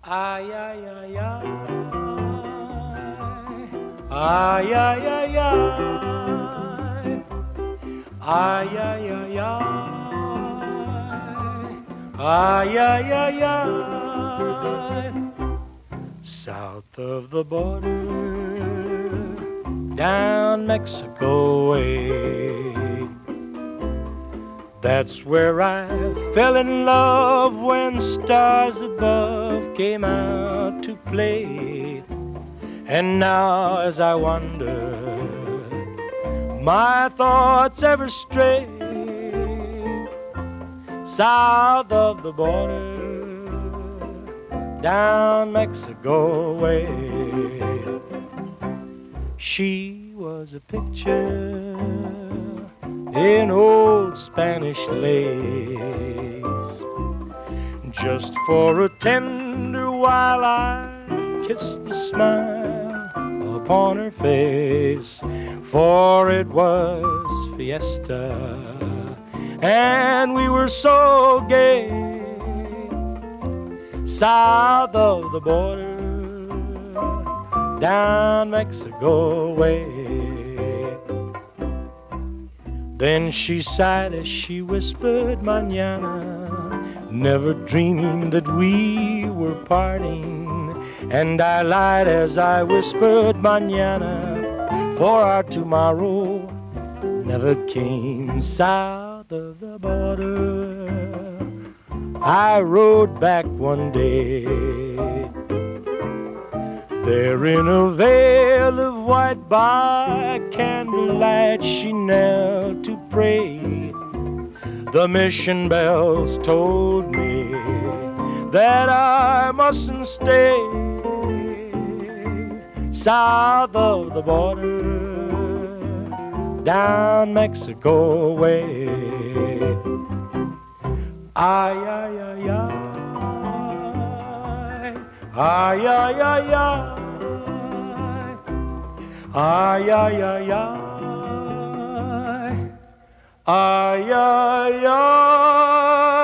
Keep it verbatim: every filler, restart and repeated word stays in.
Ay, ay, ay, ay. Ay, ay, ay, ay. Ay, ay, ay, ay. Ay, ay, ay, ay. South of the border, down Mexico way. That's where I fell in love when stars above came out to play. And now as I wander, my thoughts ever stray south of the border, down Mexico way. She was a picture in old Spanish lace, just for a tender while I kissed the smile upon her face. For it was fiesta, and we were so gay, south of the border, down Mexico way. Then she sighed as she whispered mañana, never dreaming that we were parting. And I lied as I whispered mañana, for our tomorrow never came. South of the border, I rode back one day. There in a veil of white by candlelight she knelt to pray. The mission bells told me that I mustn't stay south of the border, down Mexico way. Ay, ay, ay, ay. Ay, ay, ay, ay. Ay, ay, ay, ay. Ay, ay, ay.